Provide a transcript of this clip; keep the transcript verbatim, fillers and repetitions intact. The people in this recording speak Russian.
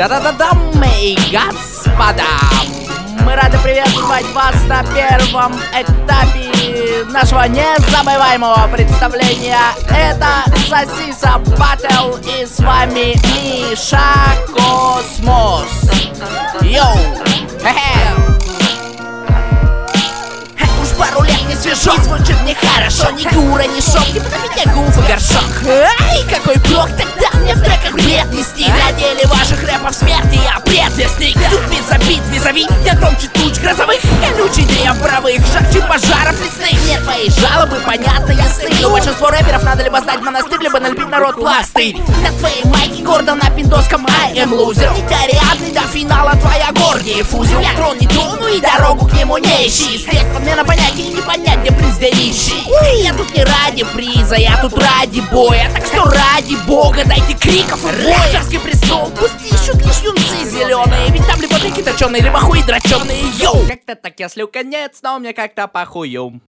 Да-да-да, дамы и господа, мы рады приветствовать вас на первом этапе нашего незабываемого представления. Это Сосиса Баттл, и с вами Миша Космос. Йоу! Хе-хе! Уж пару лет не свежо, и звучит нехорошо. Ни гура, ни шок, типа на меня гуф и горшок. Ай, какой блок, тогда мне в треках бред нести. На деле ваших рэпов смерти я предвестник. Тут без обид, визави, я громче туч грозовых. Колючий древ правых, жарче пожаров лесных. Мне твои жалобы понятны, ясны. Но большинство рэперов надо либо сдать монастырь, либо налепить народ пластырь. На твоей майке гордо на пиндоском I am loser. Невероятный до финала твоя Гордиев узел. Я трон не трону и дорогу к нему не ищи. Средств подмена понятий не понять, где принц да нищий. Я тут не ради приза, я тут ради боя. Так что ради бога дайте криков и боя. Царский престол, пусть ищут лишь юнцы зеленые. Ведь там либо пики точеные, либо хуи дроченые. Йоу! Как-то так я слил конец, но мне как-то похую.